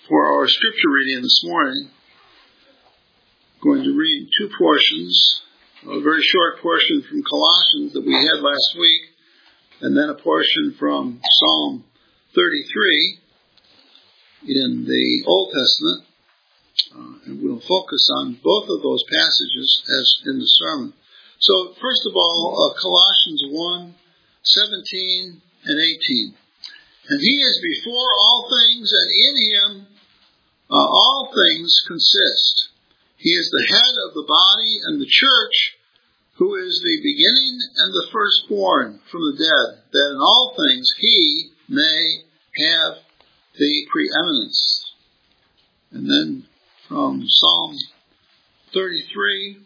For our scripture reading this morning, I'm going to read two portions, a very short portion from Colossians that we had last week, and then a portion from Psalm 33 in the Old Testament, and we'll focus on both of those passages as in the sermon. So, first of all, Colossians 1:17 and 18. And he is before all things, and in him all things consist. He is the head of the body and the church, who is the beginning and the firstborn from the dead, that in all things he may have the preeminence. And then from Psalm 33,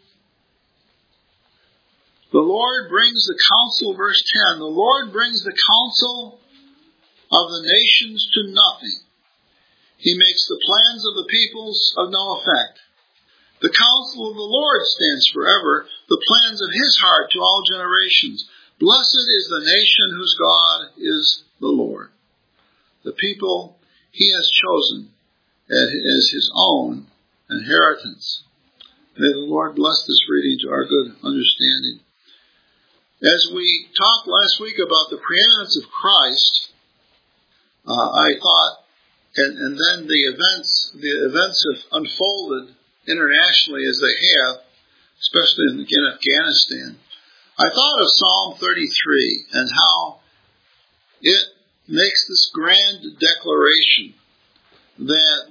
the Lord brings the counsel, verse 10, the Lord brings the counsel of the nations to nothing. He makes the plans of the peoples of no effect. The counsel of the Lord stands forever, the plans of his heart to all generations. Blessed is the nation whose God is the Lord, the people he has chosen as his own inheritance. May the Lord bless this reading to our good understanding. As we talked last week about the preeminence of Christ, I thought, and then the events have unfolded internationally as they have, especially in Afghanistan. I thought of Psalm 33 and how it makes this grand declaration that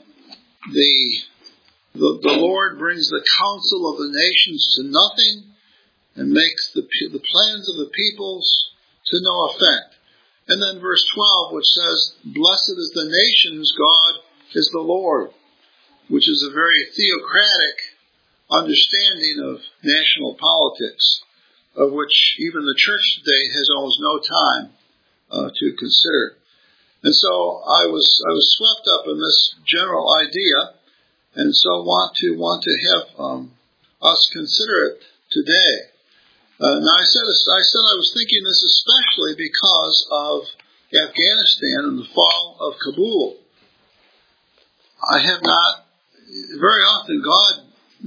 the Lord brings the counsel of the nations to nothing and makes the plans of the peoples to no effect. And then verse 12, which says, blessed is the nation whose God is the Lord, which is a very theocratic understanding of national politics, of which even the church today has almost no time to consider. And so I was swept up in this general idea, and so want to have us consider it today. Now I said I was thinking this especially because of Afghanistan and the fall of Kabul. I have not, very often God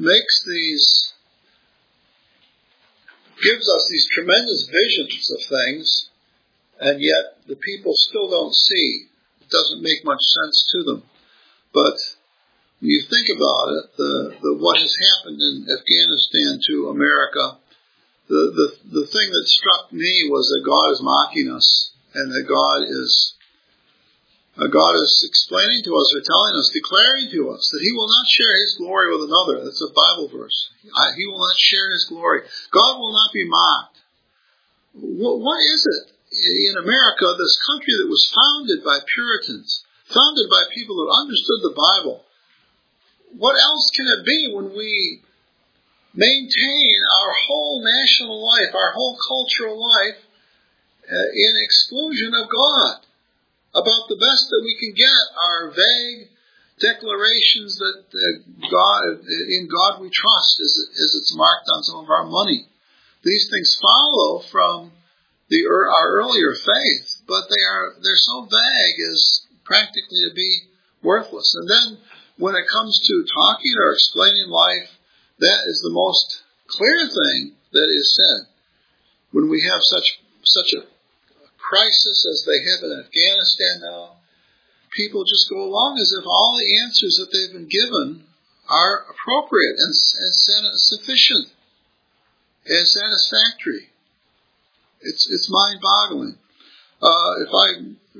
gives us these tremendous visions of things, and yet the people still don't see. It doesn't make much sense to them. But when you think about it, what has happened in Afghanistan to America, the thing that struck me was that God is mocking us, and that God is explaining to us, or telling us, declaring to us, that he will not share his glory with another. That's a Bible verse. He will not share his glory. God will not be mocked. What is it in America, this country that was founded by Puritans, founded by people who understood the Bible? What else can it be when we maintain our whole national life, our whole cultural life, in exclusion of God? About the best that we can get are vague declarations that in God we trust, as it's marked on some of our money. These things follow from our earlier faith, but they're so vague as practically to be worthless. And then when it comes to talking or explaining life, that is the most clear thing that is said. When we have such a crisis as they have in Afghanistan now, people just go along as if all the answers that they've been given are appropriate and sufficient and satisfactory. It's mind-boggling. I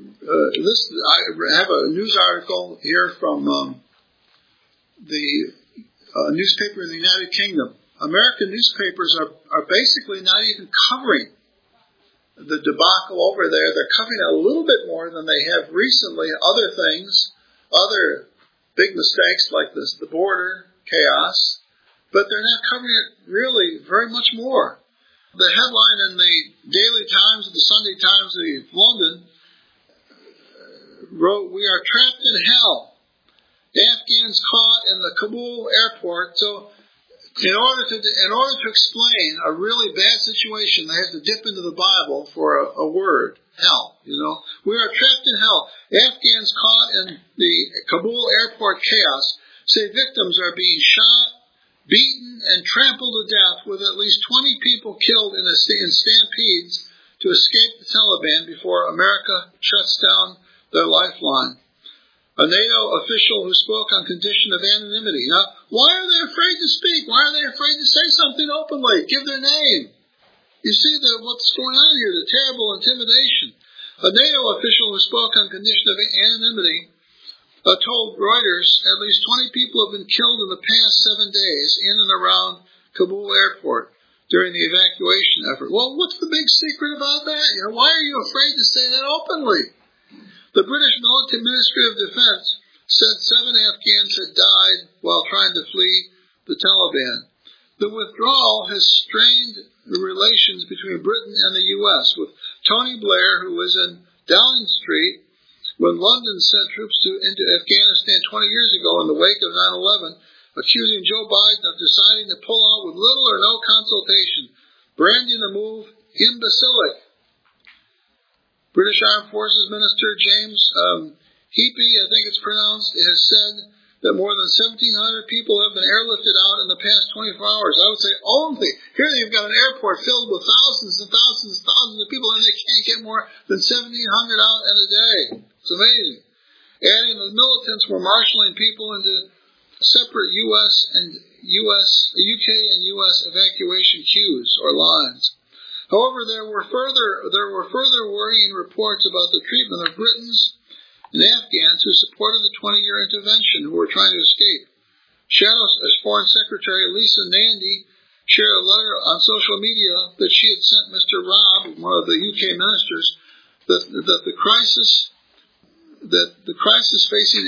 have a news article here from the newspaper in the United Kingdom. American newspapers are basically not even covering the debacle over there. They're covering it a little bit more than they have recently. Other things, other big mistakes like the border chaos, but they're not covering it really very much more. The headline in the Daily Times, the Sunday Times of London, wrote, "We are trapped in hell. Afghans caught in the Kabul airport." So in order to explain a really bad situation, they have to dip into the Bible for a word, hell. We are trapped in hell. Afghans caught in the Kabul airport chaos say victims are being shot, beaten, and trampled to death, with at least 20 people killed in stampedes to escape the Taliban before America shuts down their lifeline. A NATO official who spoke on condition of anonymity. Now, why are they afraid to speak? Why are they afraid to say something openly? Give their name. You see what's going on here, the terrible intimidation. A NATO official who spoke on condition of anonymity told Reuters at least 20 people have been killed in the past 7 days in and around Kabul airport during the evacuation effort. Well, what's the big secret about that? Why are you afraid to say that openly? The British Military Ministry of Defense said 7 Afghans had died while trying to flee the Taliban. The withdrawal has strained the relations between Britain and the U.S., with Tony Blair, who was in Downing Street when London sent troops into Afghanistan 20 years ago in the wake of 9/11, accusing Joe Biden of deciding to pull out with little or no consultation, branding the move imbecilic. British Armed Forces Minister James Heappey, I think it's pronounced, has said that more than 1,700 people have been airlifted out in the past 24 hours. I would say only. Here you've got an airport filled with thousands and thousands and thousands of people, and they can't get more than 1,700 out in a day. It's amazing. Adding the militants were marshaling people into separate UK and US evacuation queues or lines. However, there were further worrying reports about the treatment of Britons and Afghans who supported the 20-year intervention who were trying to escape. Foreign Secretary Lisa Nandy shared a letter on social media that she had sent Mr. Robb, one of the UK ministers, that the crisis facing.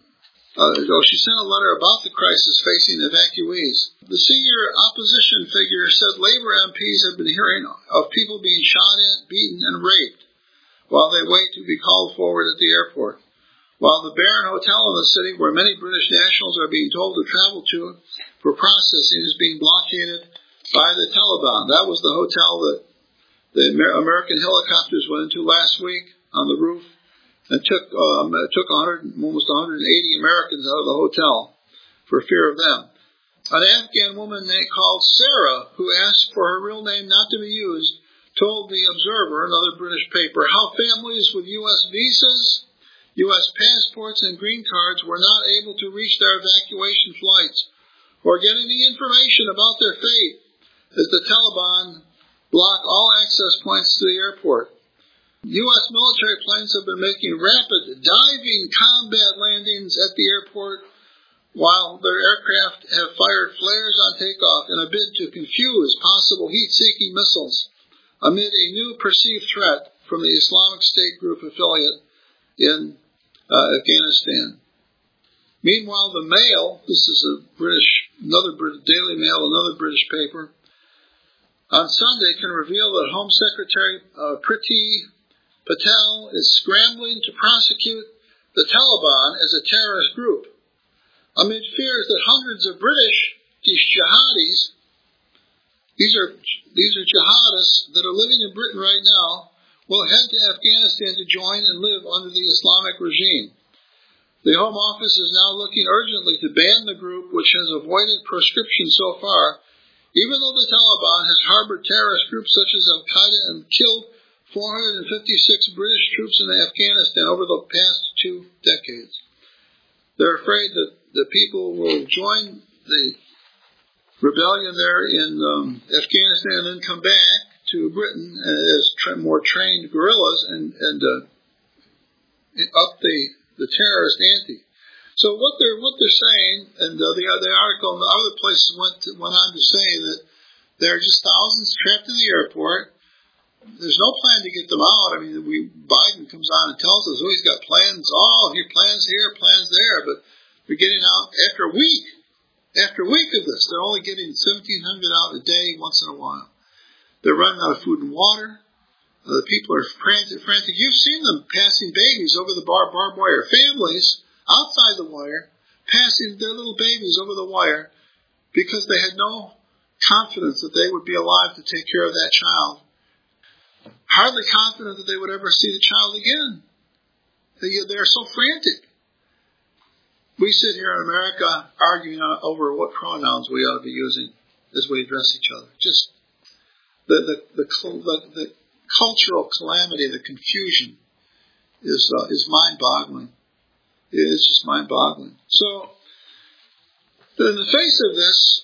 She sent a letter about the crisis facing evacuees. The senior opposition figure said Labour MPs have been hearing of people being shot at, beaten, and raped while they wait to be called forward at the airport. While the Baron Hotel in the city, where many British nationals are being told to travel to for processing, is being blockaded by the Taliban. That was the hotel that the American helicopters went into last week on the roof and took almost 180 Americans out of the hotel for fear of them. An Afghan woman called Sarah, who asked for her real name not to be used, told The Observer, another British paper, how families with U.S. visas, U.S. passports, and green cards were not able to reach their evacuation flights or get any information about their fate as the Taliban block all access points to the airport. U.S. military planes have been making rapid diving combat landings at the airport while their aircraft have fired flares on takeoff in a bid to confuse possible heat-seeking missiles amid a new perceived threat from the Islamic State group affiliate in Afghanistan. Meanwhile, the Mail, this is another Daily Mail, another British paper, on Sunday can reveal that Home Secretary Priti Patel is scrambling to prosecute the Taliban as a terrorist group amid fears that hundreds of these jihadis, these are jihadists that are living in Britain right now, will head to Afghanistan to join and live under the Islamic regime. The Home Office is now looking urgently to ban the group, which has avoided proscription so far, even though the Taliban has harbored terrorist groups such as Al-Qaeda and killed 456 British troops in Afghanistan over the past 2 decades. They're afraid that the people will join the rebellion there in Afghanistan and then come back to Britain as more trained guerrillas and up the terrorist ante. So what they're saying, and the article in the other places went on to say that there are just thousands trapped in the airport. There's no plan to get them out. I mean, Biden comes on and tells us, he's got plans. Plans here, plans there. But they're getting out after a week. After a week of this, they're only getting 1,700 out a day once in a while. They're running out of food and water. The people are frantic. You've seen them passing babies over the barbed wire. Families outside the wire, passing their little babies over the wire because they had no confidence that they would be alive to take care of that child. Hardly confident that they would ever see the child again. They're so frantic. We sit here in America arguing over what pronouns we ought to be using as we address each other. Just the cultural calamity, the confusion is mind-boggling. It's just mind-boggling. So, in the face of this,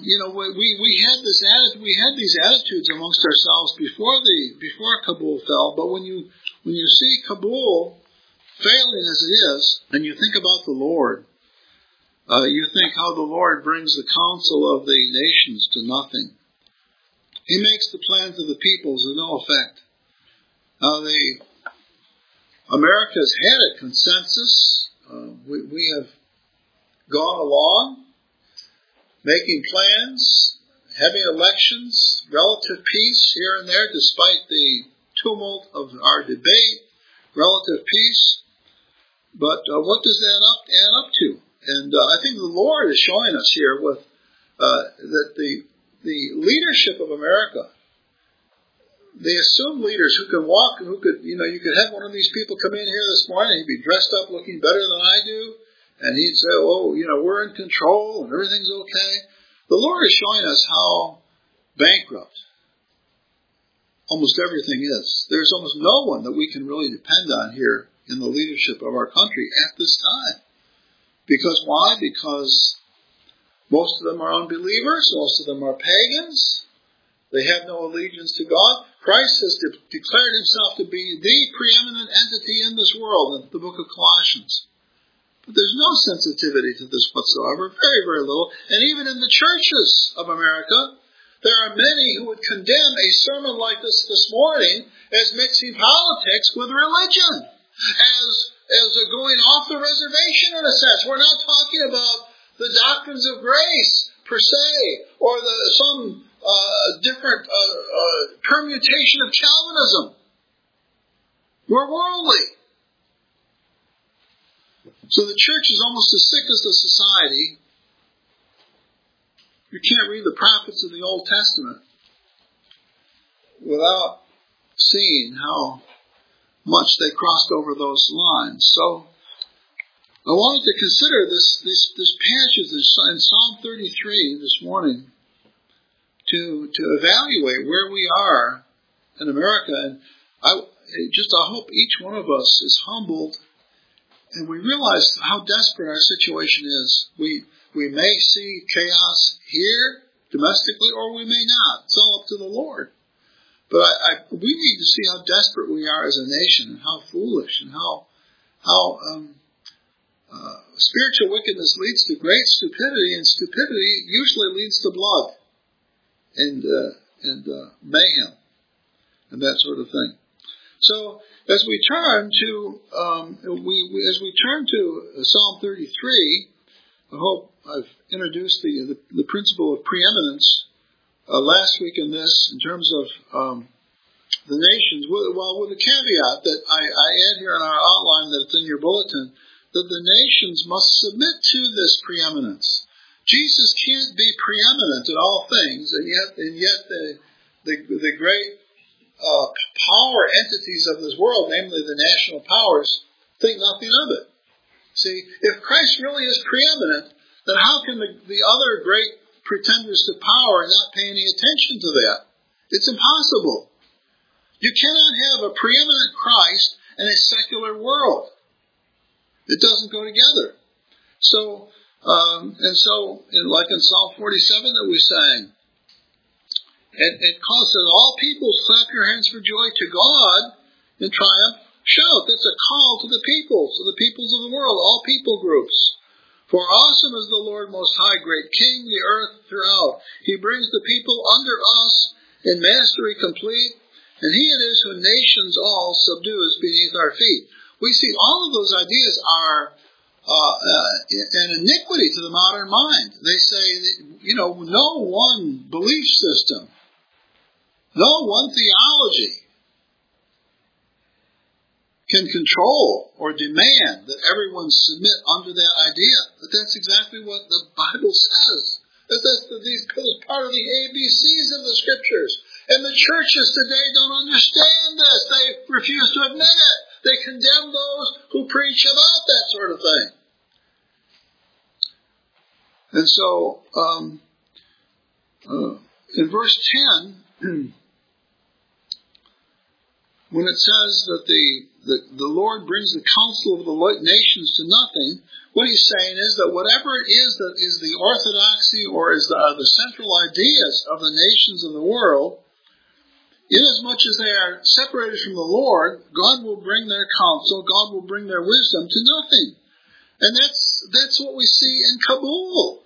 we had these attitudes amongst ourselves before Kabul fell. But when you see Kabul failing as it is, and you think about the Lord, you think how the Lord brings the counsel of the nations to nothing. He makes the plans of the peoples of no effect. America's had a consensus. We have gone along, making plans, having elections, relative peace here and there, despite the tumult of our debate, relative peace. But what does that add up to? And I think the Lord is showing us here with that the leadership of America, the assumed leaders who can walk, you could have one of these people come in here this morning, he'd be dressed up looking better than I do, and he'd say, we're in control and everything's okay. The Lord is showing us how bankrupt almost everything is. There's almost no one that we can really depend on here in the leadership of our country at this time. Because why? Because most of them are unbelievers, most of them are pagans. They have no allegiance to God. Christ has declared himself to be the preeminent entity in this world in the book of Colossians. But there's no sensitivity to this whatsoever, very, very little. And even in the churches of America, there are many who would condemn a sermon like this morning as mixing politics with religion, as going off the reservation in a sense. We're not talking about the doctrines of grace per se, or some different permutation of Calvinism. We're worldly. So the church is almost as sick as the society. You can't read the prophets of the Old Testament without seeing how much they crossed over those lines. So I wanted to consider this passage in Psalm 33 this morning to evaluate where we are in America. And I hope each one of us is humbled and we realize how desperate our situation is. We may see chaos here domestically, or we may not. It's all up to the Lord. But we need to see how desperate we are as a nation, and how foolish, and how spiritual wickedness leads to great stupidity, and stupidity usually leads to blood and mayhem and that sort of thing. So as we turn to Psalm 33, I hope I've introduced the principle of preeminence last week in this, in terms of the nations, with a caveat that I add here in our outline that's in your bulletin, that the nations must submit to this preeminence. Jesus can't be preeminent in all things, and yet the great power entities of this world, namely the national powers, think nothing of it. See, if Christ really is preeminent, then how can the other great pretenders to power not pay any attention to that? It's impossible. You cannot have a preeminent Christ in a secular world. It doesn't go together. So, like in Psalm 47 that we sang, it calls that all peoples clap your hands for joy to God in triumph. Shout. That's a call to the peoples of the world, all people groups. For awesome is the Lord Most High, great King, the earth throughout. He brings the people under us in mastery complete, and he it is who nations all subdues beneath our feet. We see all of those ideas are an iniquity to the modern mind. They say, no one belief system, no one theology can control or demand that everyone submit under that idea. But that's exactly what the Bible says. This is part of the ABCs of the Scriptures. And the churches today don't understand this. They refuse to admit it. They condemn those who preach about that sort of thing. And so, in verse 10, when it says that the Lord brings the counsel of the nations to nothing, what he's saying is that whatever it is that is the orthodoxy or is the central ideas of the nations of the world, inasmuch as they are separated from the Lord, God will bring their counsel, God will bring their wisdom to nothing. And that's what we see in Kabul.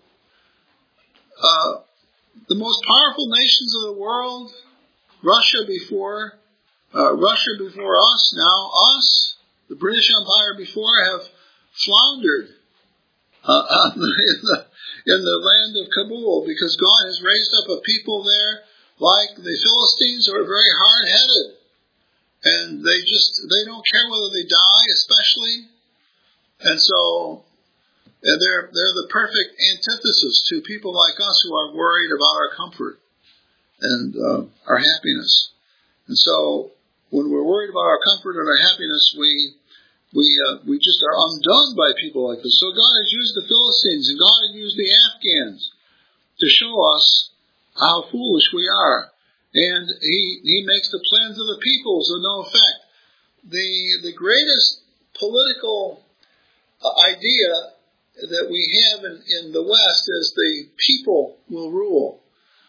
The most powerful nations of the world, Russia before us, now us, the British Empire before, have floundered in the land of Kabul, because God has raised up a people there like the Philistines who are very hard-headed. And they don't care whether they die, especially. And so they're the perfect antithesis to people like us who are worried about our comfort and our happiness. And so when we're worried about our comfort and our happiness, we just are undone by people like this. So God has used the Philistines and God has used the Afghans to show us how foolish we are. And He makes the plans of the peoples of no effect. The greatest political idea that we have in the West is the people will rule.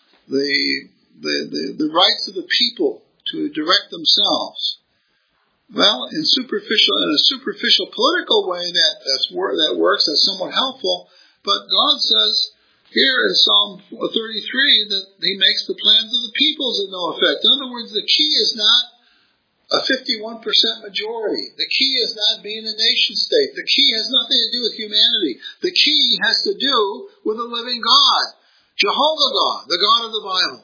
The rights of the people to direct themselves. Well, in a superficial political way, that works. That's somewhat helpful. But God says here in Psalm 33 that He makes the plans of the peoples of no effect. In other words, the key is not a 51% majority. The key is not being a nation state. The key has nothing to do with humanity. The key has to do with the living God, Jehovah God, the God of the Bible.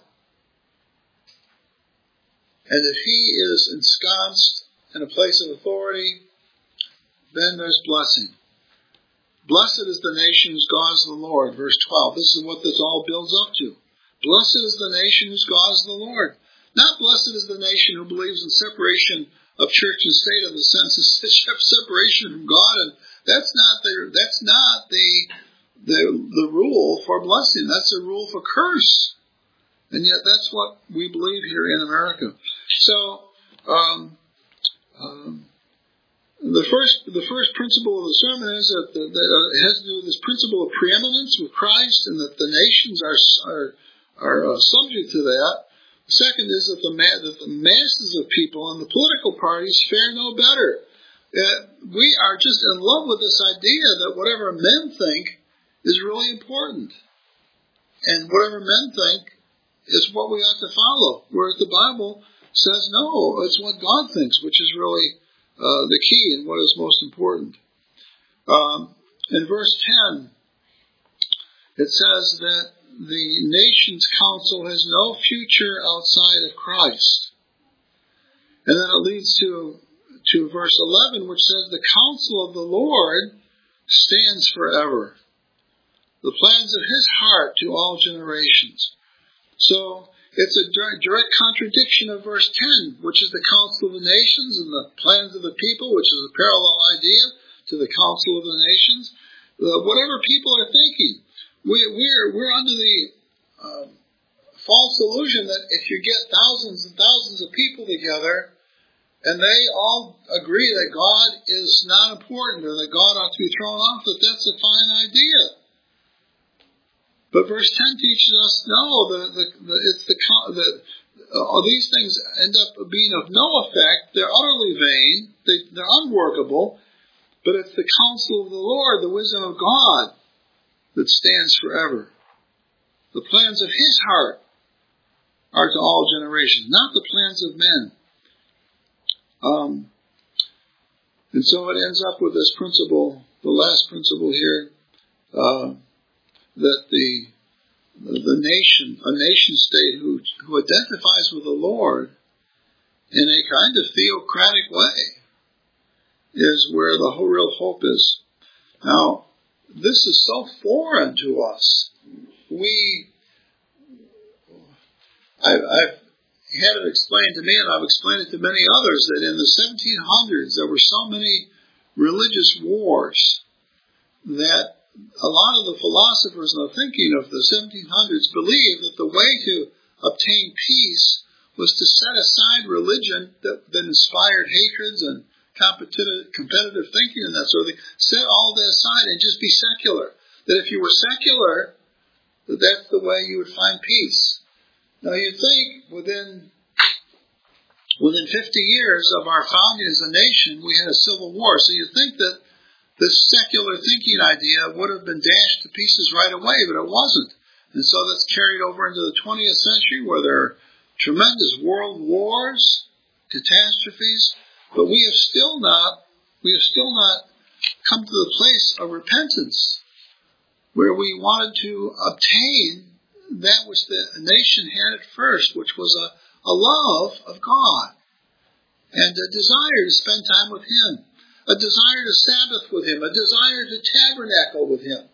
And if He is ensconced in a place of authority, then there's blessing. Blessed is the nation whose God is the Lord. Verse 12. This is what this all builds up to. Blessed is the nation whose God is the Lord. Not blessed is the nation who believes in separation of church and state in the sense of separation from God. And that's not the rule for blessing. That's the rule for curse. And yet that's what we believe here in America. So, the first principle of the sermon is that it has to do with this principle of preeminence with Christ, and that the nations are subject to that. The second is that the masses of people and the political parties fare no better. We are just in love with this idea that whatever men think is really important, and whatever men think is what we ought to follow. Whereas the Bible says no, it's what God thinks, which is really the key and what is most important. In verse 10, it says that the nation's counsel has no future outside of Christ. And then it leads to verse 11, which says, the counsel of the Lord stands forever, the plans of His heart to all generations. So it's a direct contradiction of verse 10, which is the counsel of the nations, and the plans of the people, which is a parallel idea to the counsel of the nations. Whatever people are thinking, we're under the false illusion that if you get thousands and thousands of people together and they all agree that God is not important or that God ought to be thrown off, that's a fine idea. But verse 10 teaches us, no, these things end up being of no effect. They're utterly vain. They're unworkable. But it's the counsel of the Lord, the wisdom of God, that stands forever. The plans of His heart are to all generations, not the plans of men. And so it ends up with this principle, the last principle here, that the nation, a nation state who identifies with the Lord in a kind of theocratic way, is where the whole real hope is. Now, this is so foreign to us. I've had it explained to me, and I've explained it to many others, that in the 1700s there were so many religious wars that a lot of the philosophers and the thinking of the 1700s believed that the way to obtain peace was to set aside religion that inspired hatreds and competitive thinking and that sort of thing. Set all that aside and just be secular. That if you were secular, that's the way you would find peace. Now you think within 50 years of our founding as a nation, we had a civil war. So you think that this secular thinking idea would have been dashed to pieces right away, but it wasn't. And so that's carried over into the 20th century where there are tremendous world wars, catastrophes, but we have still not come to the place of repentance where we wanted to obtain that which the nation had at first, which was a love of God and a desire to spend time with Him, a desire to Sabbath with Him, a desire to tabernacle with Him,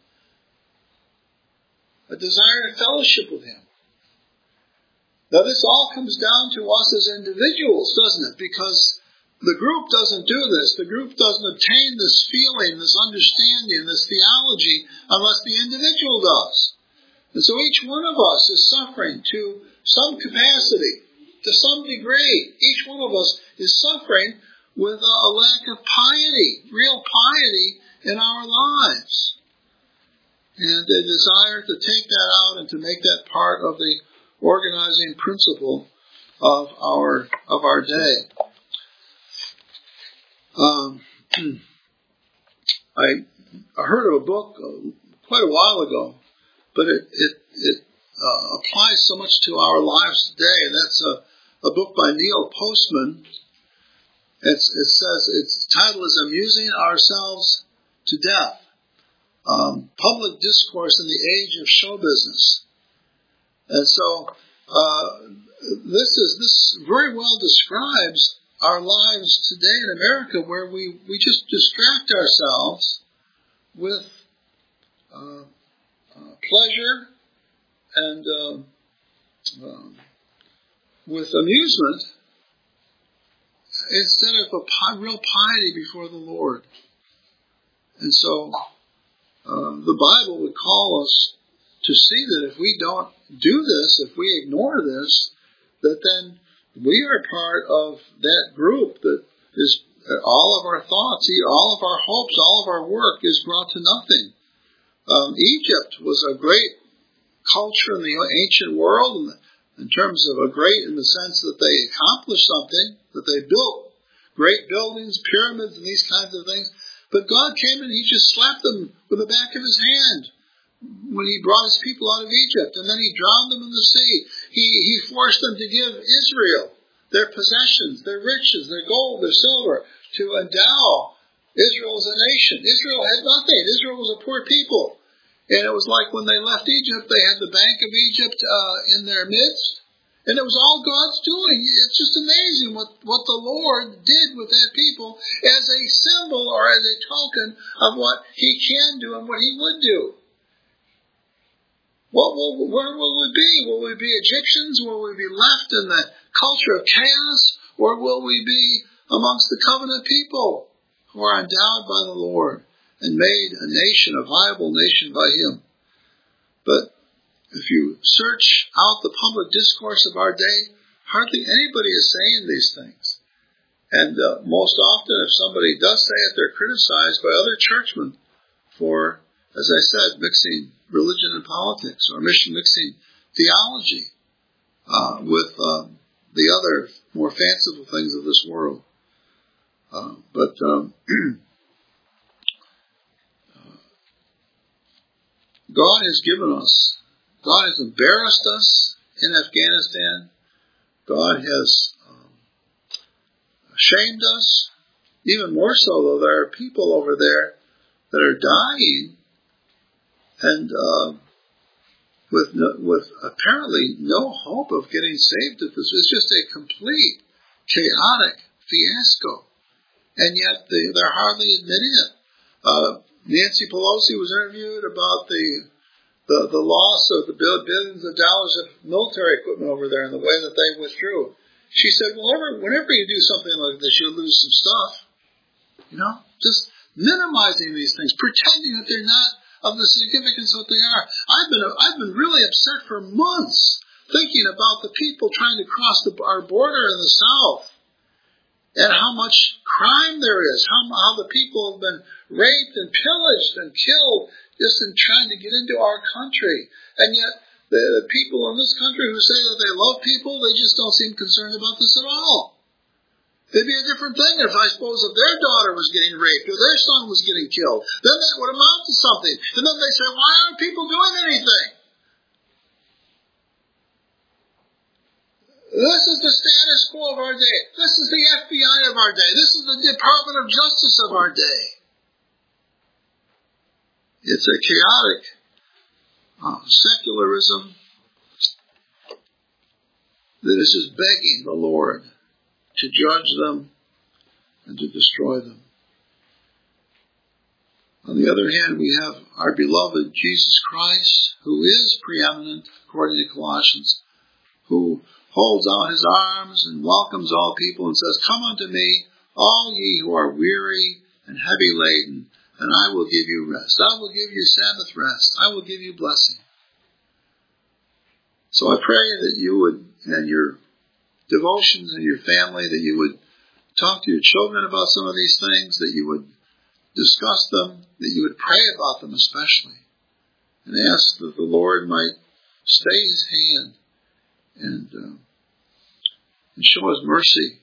a desire to fellowship with Him. Now this all comes down to us as individuals, doesn't it? Because the group doesn't do this. The group doesn't obtain this feeling, this understanding, this theology, unless the individual does. And so each one of us is suffering to some capacity, to some degree. Each one of us is suffering with a lack of piety, real piety in our lives. And a desire to take that out and to make that part of the organizing principle of our day. I heard of a book quite a while ago, but it applies so much to our lives today, and that's a book by Neil Postman. It says its title is "Amusing Ourselves to Death: Public Discourse in the Age of Show Business." And so this very well describes our lives today in America, where we just distract ourselves with pleasure and with amusement instead of a real piety before the Lord. And so the Bible would call us to see that if we don't do this, if we ignore this, that then we are part of that group that is all of our thoughts, all of our hopes, all of our work is brought to nothing. Egypt was a great culture in the ancient world in terms of a great in the sense that they accomplished something, that they built great buildings, pyramids, and these kinds of things. But God came and He just slapped them with the back of His hand when He brought His people out of Egypt, and then He drowned them in the sea. He forced them to give Israel their possessions, their riches, their gold, their silver, to endow Israel as a nation. Israel had nothing. Israel was a poor people. And it was like when they left Egypt, they had the Bank of Egypt in their midst, and it was all God's doing. It's just amazing what the Lord did with that people as a symbol or as a token of what He can do and what He would do. Where will we be? Will we be Egyptians? Will we be left in the culture of chaos? Or will we be amongst the covenant people who are endowed by the Lord and made a nation, a viable nation by Him? But if you search out the public discourse of our day, hardly anybody is saying these things. And most often, if somebody does say it, they're criticized by other churchmen for, as I said, mixing religion and politics, or mixing theology with the other more fanciful things of this world. But God has given us, God has embarrassed us in Afghanistan. God has shamed us. Even more so, though, there are people over there that are dying and with apparently no hope of getting saved at this. It's just a complete chaotic fiasco. And yet they're hardly admitting it. Nancy Pelosi was interviewed about the loss of the billions of dollars of military equipment over there and the way that they withdrew. She said, whenever you do something like this, you'll lose some stuff. You know, just minimizing these things, pretending that they're not of the significance that they are. I've been really upset for months thinking about the people trying to cross our border in the south and how much crime there is, how the people have been raped and pillaged and killed just in trying to get into our country. And yet the people in this country who say that they love people, they just don't seem concerned about this at all. It'd be a different thing if, I suppose, if their daughter was getting raped or their son was getting killed. Then that would amount to something. And then they say, why aren't people doing anything? This is the status quo of our day. This is the FBI of our day. This is the Department of Justice of our day. It's a chaotic secularism that is just begging the Lord to judge them and to destroy them. On the other hand, we have our beloved Jesus Christ, who is preeminent, according to Colossians, who holds out his arms and welcomes all people and says, come unto me, all ye who are weary and heavy laden, and I will give you rest. I will give you Sabbath rest. I will give you blessing. So I pray that you would, and your devotions and your family, that you would talk to your children about some of these things, that you would discuss them, that you would pray about them especially, and ask that the Lord might stay his hand and show us mercy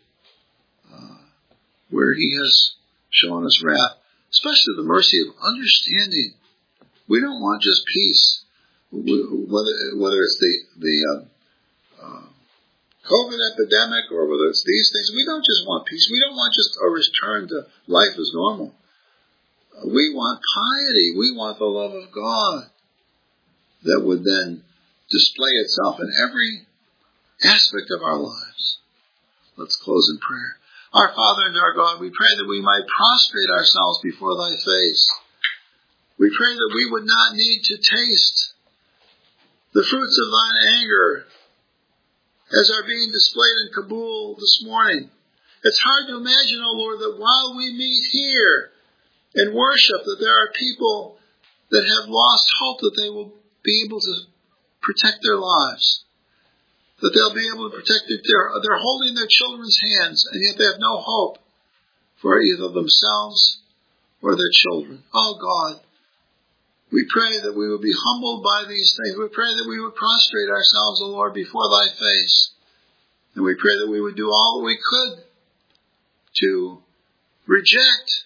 where he has shown us wrath, especially the mercy of understanding. We don't want just peace, whether it's the COVID epidemic or whether it's these things. We don't just want peace. We don't want just a return to life as normal. We want piety. We want the love of God that would then display itself in every aspect of our lives. Let's close in prayer. Our Father and our God, we pray that we might prostrate ourselves before thy face. We pray that we would not need to taste the fruits of thine anger as are being displayed in Kabul this morning. It's hard to imagine, O Lord, that while we meet here and worship, that there are people that have lost hope that they will be able to protect their lives, that they'll be able to protect they're holding their children's hands, and yet they have no hope for either themselves or their children. Oh God, we pray that we would be humbled by these things. We pray that we would prostrate ourselves, O Lord, before thy face. And we pray that we would do all that we could to reject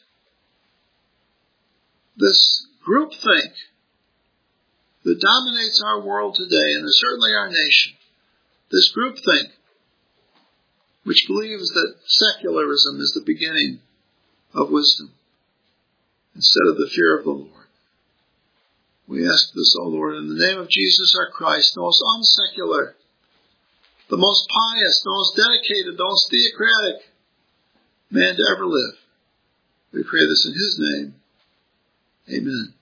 this groupthink that dominates our world today, and certainly our nation. This groupthink, which believes that secularism is the beginning of wisdom instead of the fear of the Lord. We ask this, O Lord, in the name of Jesus our Christ, the most unsecular, the most pious, the most dedicated, the most theocratic man to ever live. We pray this in his name. Amen.